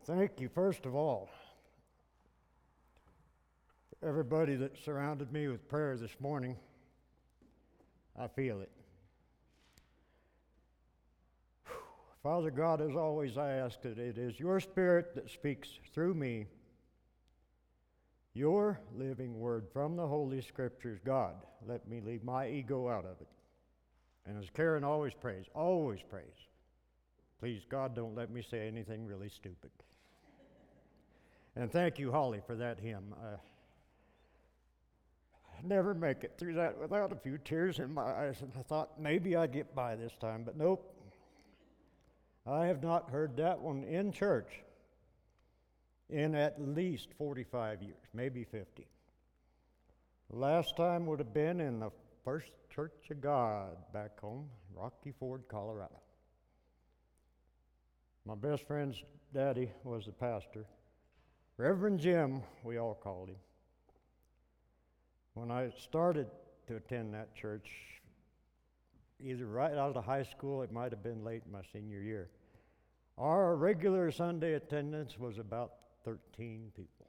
Thank you, first of all, for everybody that surrounded me with prayer this morning. I feel it. Father God, as always, I ask that it is your Spirit that speaks through me, your living word from the Holy Scriptures. God, let me leave my ego out of it. And as Karen always prays, please, God, don't let me say anything really stupid. And thank you, Holly, for that hymn. I never make it through that without a few tears in my eyes, and I thought maybe I'd get by this time, but nope. I have not heard that one in church in at least 45 years, maybe 50. The last time would have been in the First Church of God back home, Rocky Ford, Colorado. My best friend's daddy was the pastor. Reverend Jim, we all called him. When I started to attend that church, either right out of high school, it might have been late in my senior year, our regular Sunday attendance was about 13 people.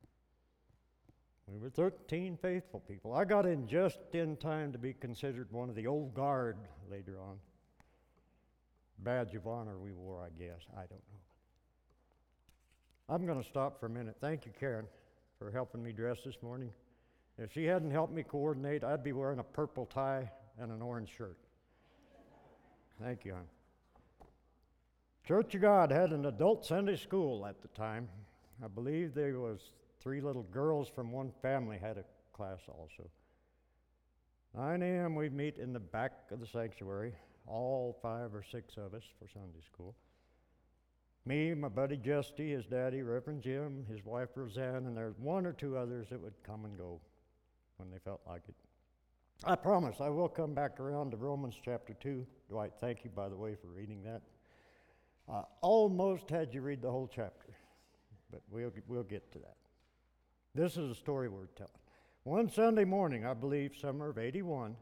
We were 13 faithful people. I got in just in time to be considered one of the old guard later on. Badge of honor we wore, I guess. I don't know. I'm going to stop for a minute. Thank you, Karen, for helping me dress this morning. If she hadn't helped me coordinate, I'd be wearing a purple tie and an orange shirt. Thank you, hon. Church of God had an adult Sunday school at the time. I believe there was 3 little girls from one family had a class also. 9 a.m. we'd meet in the back of the sanctuary, all 5 or 6 of us for Sunday school. Me, my buddy Justy, his daddy, Reverend Jim, his wife Roseanne, and there's 1 or 2 others that would come and go when they felt like it. I promise I will come back around to Romans chapter 2. Dwight, thank you, by the way, for reading that. Almost had you read the whole chapter, but we'll get to that. This is a story worth telling. One Sunday morning, I believe, summer of '81,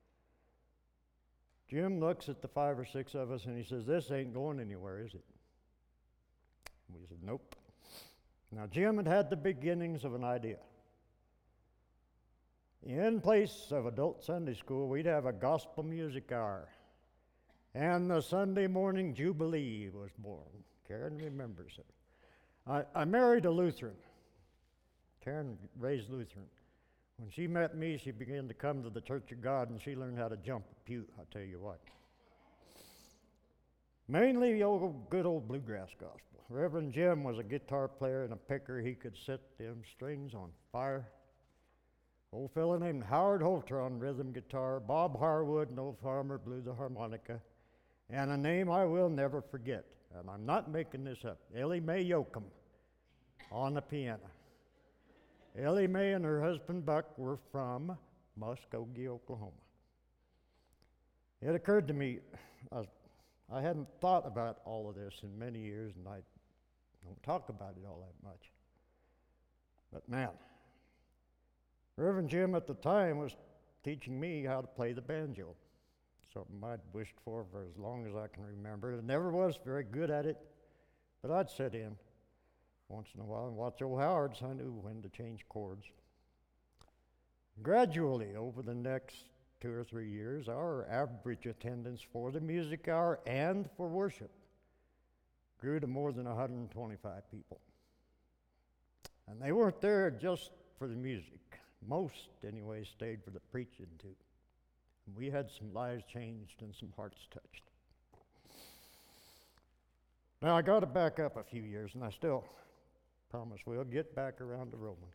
Jim looks at the 5 or 6 of us and he says, "This ain't going anywhere, is it?" We said, "Nope." Now, Jim had the beginnings of an idea. In place of adult Sunday school, we'd have a gospel music hour. And the Sunday morning Jubilee was born. Karen remembers it. I married a Lutheran. Karen raised Lutheran. When she met me, she began to come to the Church of God, and she learned how to jump a pew, I'll tell you what. Mainly good old bluegrass gospel. Reverend Jim was a guitar player and a picker. He could set them strings on fire. Old fellow named Howard Holter on rhythm guitar. Bob Harwood, an old farmer, blew the harmonica. And a name I will never forget, and I'm not making this up, Ellie Mae Yoakum on the piano. Ellie Mae and her husband Buck were from Muskogee, Oklahoma. It occurred to me, I hadn't thought about all of this in many years, and I don't talk about it all that much. But man, Reverend Jim at the time was teaching me how to play the banjo. Something I'd wished for as long as I can remember. I never was very good at it, but I'd sit in once in a while and watch old Howard, so I knew when to change chords. Gradually, over the next 2 or 3 years, our average attendance for the music hour and for worship grew to more than 125 people. And they weren't there just for the music. Most, anyway, stayed for the preaching, too. We had some lives changed and some hearts touched. Now, I got to back up a few years, and I still promise we'll get back around to Romans.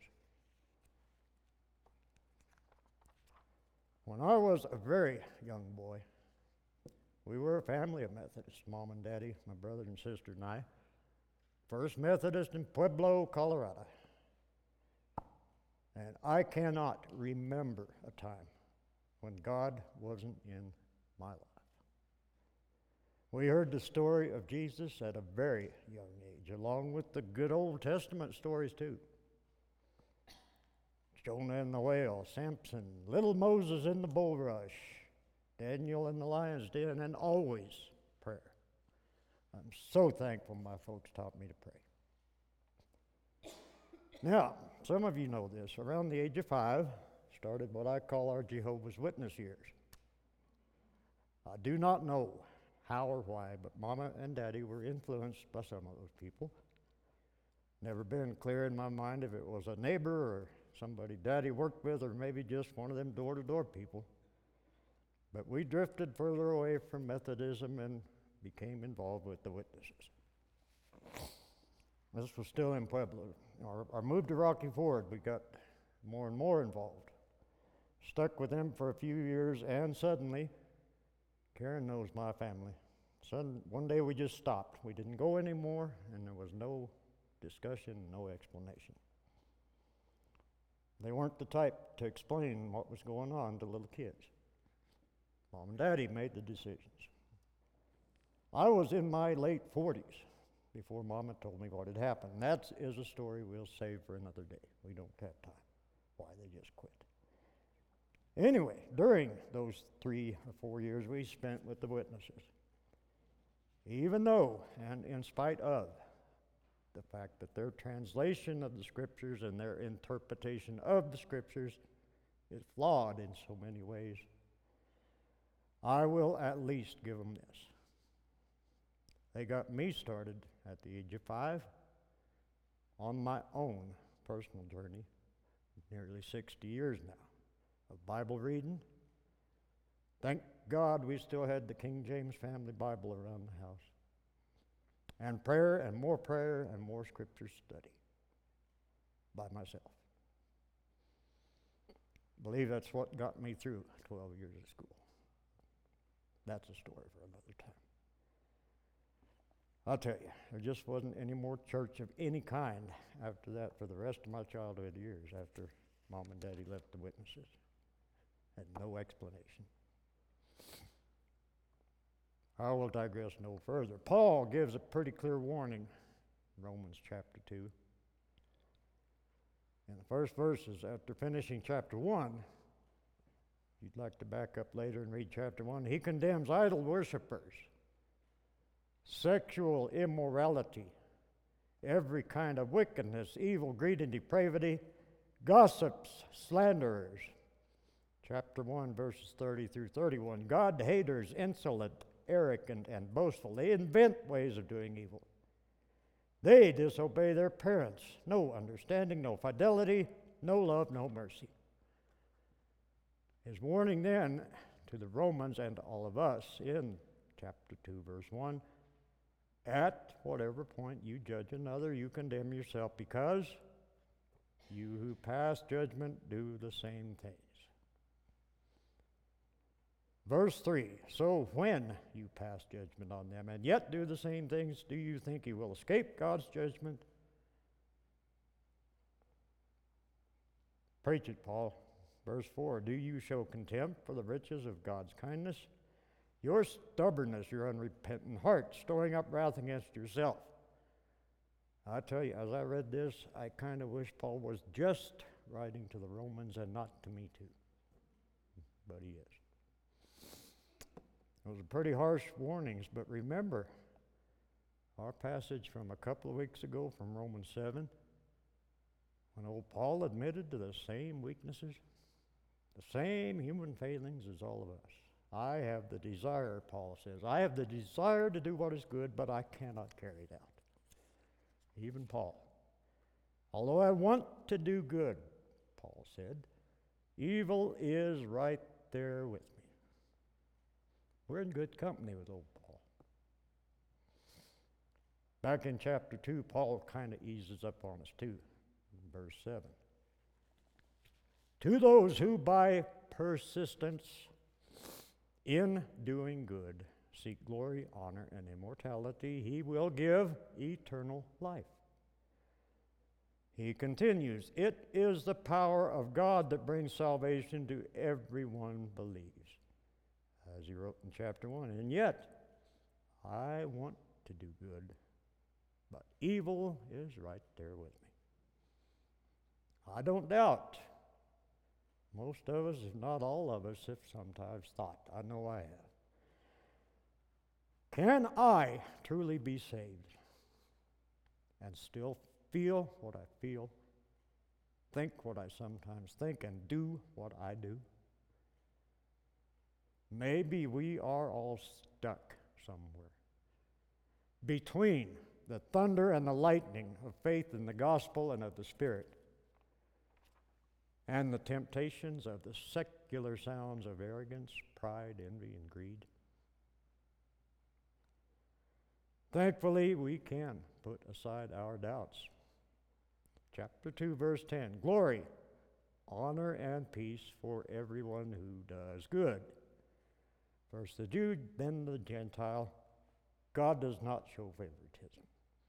When I was a very young boy, we were a family of Methodists, Mom and Daddy, my brother and sister and I. First Methodist in Pueblo, Colorado. And I cannot remember a time when God wasn't in my life. We heard the story of Jesus at a very young age, along with the good Old Testament stories too. Jonah and the whale, Samson, little Moses in the bulrush, Daniel in the lion's den, and always prayer. I'm so thankful my folks taught me to pray. Now, some of you know this. Around the age of 5, started what I call our Jehovah's Witness years. I do not know how or why, but Mama and Daddy were influenced by some of those people. Never been clear in my mind if it was a neighbor or somebody Daddy worked with, or maybe just one of them door-to-door people. But we drifted further away from Methodism and became involved with the Witnesses. This was still in Pueblo. Our move to Rocky Ford, we got more and more involved. Stuck with them for a few years, and suddenly, Karen knows my family. One day we just stopped. We didn't go anymore, and there was no discussion, no explanation. They weren't the type to explain what was going on to little kids. Mom and Daddy made the decisions. I was in my late 40s before Mama told me what had happened. That is a story we'll save for another day. We don't have time. Why they just quit. Anyway, during those 3 or 4 years we spent with the Witnesses, even though and in spite of the fact that their translation of the Scriptures and their interpretation of the Scriptures is flawed in so many ways, I will at least give them this. They got me started at the age of 5 on my own personal journey, nearly 60 years now, of Bible reading. Thank God we still had the King James Family Bible around the house. And prayer and more Scripture study by myself. I believe that's what got me through 12 years of school. That's a story for another time. I'll tell you, there just wasn't any more church of any kind after that for the rest of my childhood years, after Mom and Daddy left the Witnesses. Had no explanation. I will digress no further. Paul gives a pretty clear warning in Romans chapter 2. In the first verses, after finishing chapter 1, if you'd like to back up later and read chapter 1, he condemns idol worshipers, sexual immorality, every kind of wickedness, evil, greed, and depravity, gossips, slanderers. Chapter 1, verses 30 through 31. God haters, insolent, arrogant, and boastful. They invent ways of doing evil. They disobey their parents. No understanding, no fidelity, no love, no mercy. His warning then to the Romans and to all of us in chapter 2, verse 1, at whatever point you judge another, you condemn yourself, because you who pass judgment do the same things. Verse 3, so when you pass judgment on them and yet do the same things, do you think you will escape God's judgment? Preach it, Paul. Verse 4, do you show contempt for the riches of God's kindness? Your stubbornness, your unrepentant heart, storing up wrath against yourself. I tell you, as I read this, I kind of wish Paul was just writing to the Romans and not to me too. But he is. Those are pretty harsh warnings, but remember our passage from a couple of weeks ago from Romans 7, when old Paul admitted to the same weaknesses, the same human failings as all of us. I have the desire, Paul says. I have the desire to do what is good, but I cannot carry it out. Even Paul. Although I want to do good, Paul said, evil is right there with me. We're in good company with old Paul. Back in chapter 2, Paul kind of eases up on us too, in verse 7. To those who by persistence in doing good seek glory, honor, and immortality, he will give eternal life. He continues, it is the power of God that brings salvation to everyone who believes, as he wrote in chapter 1. And yet, I want to do good, but evil is right there with me. I don't doubt most of us, if not all of us, have sometimes thought, I know I have, can I truly be saved and still feel what I feel think what I sometimes think and do what I do? Maybe we are all stuck somewhere between the thunder and the lightning of faith in the gospel and of the Spirit, and the temptations of the secular sounds of arrogance, pride, envy, and greed. Thankfully, we can put aside our doubts. Chapter 2, verse 10, glory, honor, and peace for everyone who does good. First the Jew, then the Gentile. God does not show favoritism.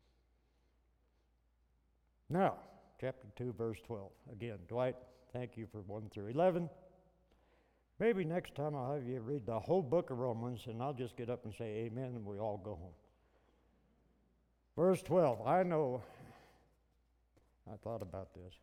Now, chapter 2, verse 12. Again, Dwight, thank you for 1 through 11. Maybe next time I'll have you read the whole book of Romans, and I'll just get up and say amen, and we all go home. Verse 12, I know, I thought about this.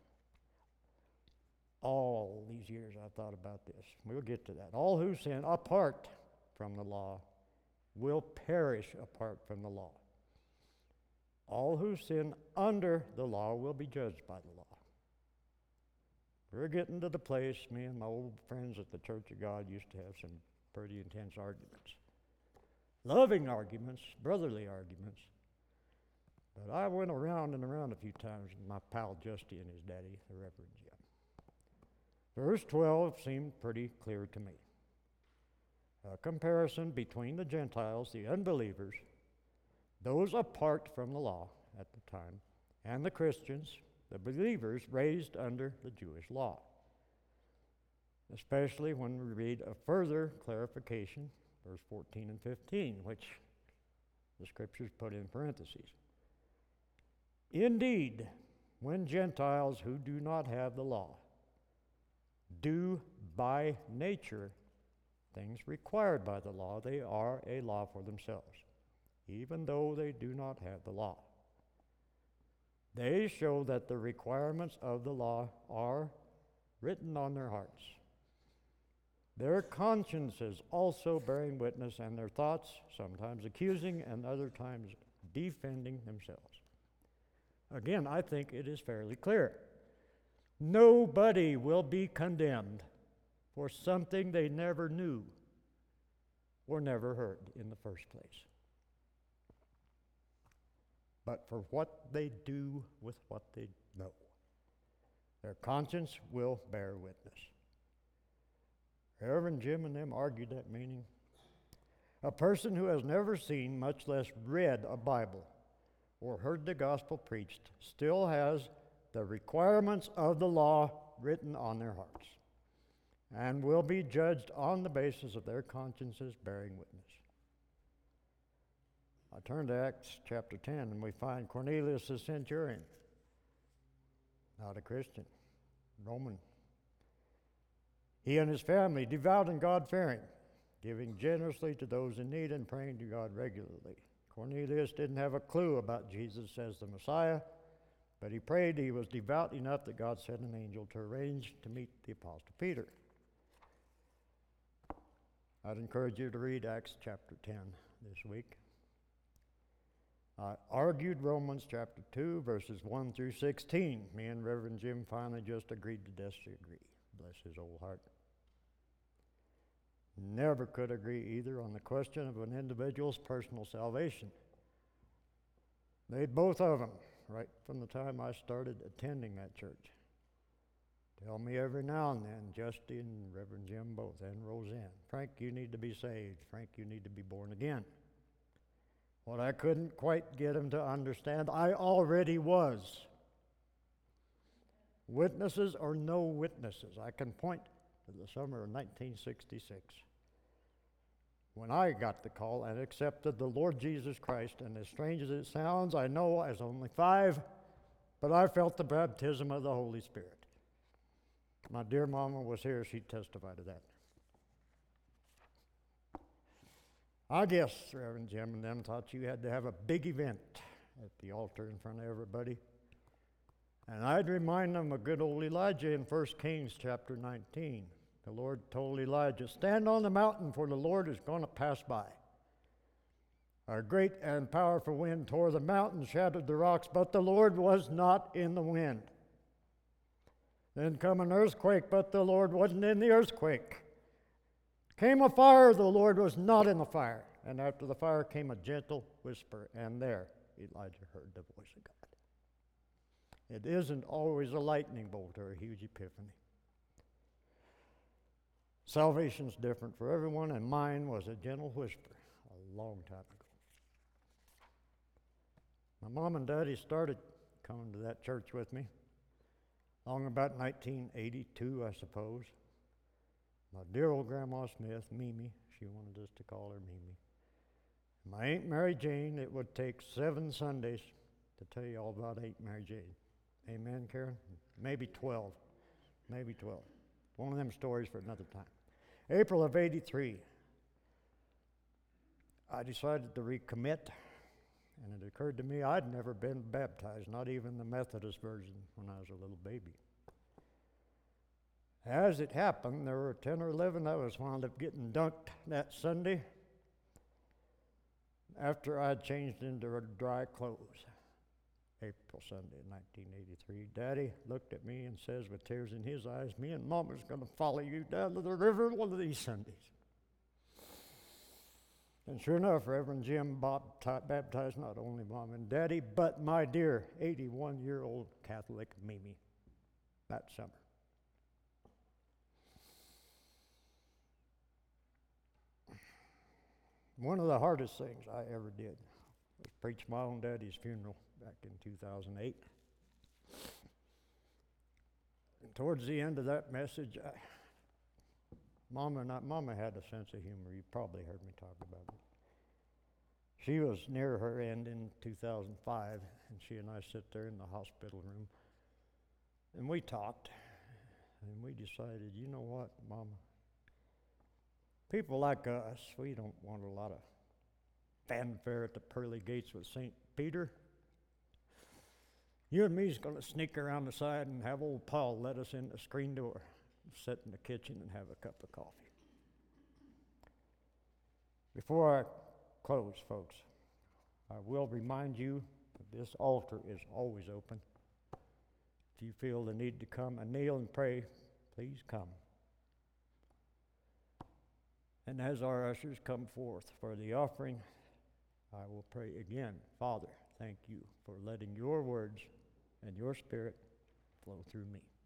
All these years I thought about this. We'll get to that. All who sin apart from the law will perish apart from the law. All who sin under the law will be judged by the law. We're getting to the place, me and my old friends at the Church of God used to have some pretty intense arguments. Loving arguments, brotherly arguments. But I went around and around a few times with my pal Justy and his daddy, the Reverend Jim. Verse 12 seemed pretty clear to me. A comparison between the Gentiles, the unbelievers, those apart from the law at the time, and the Christians, the believers raised under the Jewish law. Especially when we read a further clarification, verse 14 and 15, which the scriptures put in parentheses. Indeed, when Gentiles who do not have the law do by nature things required by the law, they are a law for themselves, even though they do not have the law. They show that the requirements of the law are written on their hearts, their consciences also bearing witness, and their thoughts sometimes accusing and other times defending themselves. Again, I think it is fairly clear. Nobody will be condemned for something they never knew or never heard in the first place, but for what they do with what they know. Their conscience will bear witness. Reverend Jim and them argued that meaning. A person who has never seen, much less read, a Bible or heard the gospel preached still has the requirements of the law written on their hearts and will be judged on the basis of their consciences bearing witness. I turn to Acts chapter 10 and we find Cornelius the centurion, not a Christian, Roman. He and his family, devout and God-fearing, giving generously to those in need and praying to God regularly. Cornelius didn't have a clue about Jesus as the Messiah, but he prayed. He was devout enough that God sent an angel to arrange to meet the Apostle Peter. I'd encourage you to read Acts chapter 10 this week. I argued Romans chapter 2, verses 1 through 16. Me and Reverend Jim finally just agreed to disagree. Bless his old heart. Never could agree either on the question of an individual's personal salvation. Made both of them right from the time I started attending that church. Tell me every now and then, Justy and Reverend Jim both, and Roseanne, Frank, you need to be saved. Frank, you need to be born again. What I couldn't quite get them to understand, I already was. Witnesses or no witnesses, I can point to the summer of 1966 when I got the call and accepted the Lord Jesus Christ. And as strange as it sounds, I know I was only 5, but I felt the baptism of the Holy Spirit. My dear mama was here, she'd testify to that. I guess Reverend Jim and them thought you had to have a big event at the altar in front of everybody. And I'd remind them of good old Elijah in 1 Kings chapter 19. The Lord told Elijah, stand on the mountain, for the Lord is going to pass by. A great and powerful wind tore the mountain, shattered the rocks, but the Lord was not in the wind. Then come an earthquake, but the Lord wasn't in the earthquake. Came a fire, the Lord was not in the fire. And after the fire came a gentle whisper, and there Elijah heard the voice of God. It isn't always a lightning bolt or a huge epiphany. Salvation's different for everyone, and mine was a gentle whisper a long time ago. My mom and daddy started coming to that church with me along about 1982, I suppose. My dear old Grandma Smith, Mimi, she wanted us to call her Mimi. My Aunt Mary Jane, it would take 7 Sundays to tell you all about Aunt Mary Jane. Amen, Karen? Maybe 12. Maybe 12. One of them stories for another time. April of 83, I decided to recommit, and it occurred to me I'd never been baptized, not even the Methodist version when I was a little baby. As it happened, there were 10 or 11 of us wound up getting dunked that Sunday after I'd changed into dry clothes. April Sunday, 1983. Daddy looked at me and says with tears in his eyes, me and Mama's going to follow you down to the river one of these Sundays. And sure enough, Reverend Jim baptized not only Mom and Daddy, but my dear 81-year-old Catholic Mimi that summer. One of the hardest things I ever did was preach my own daddy's funeral back in 2008. And towards the end of that message, Mama had a sense of humor. You probably heard me talk about it. She was near her end in 2005, and she and I sit there in the hospital room, and we talked, and we decided, you know what, Mama? People like us, we don't want a lot of fanfare at the pearly gates with St. Peter. You and me's going to sneak around the side and have old Paul let us in the screen door, sit in the kitchen and have a cup of coffee. Before I close, folks, I will remind you that this altar is always open. If you feel the need to come and kneel and pray, please come. And as our ushers come forth for the offering, I will pray again. Father, thank you for letting your words and your Spirit flow through me.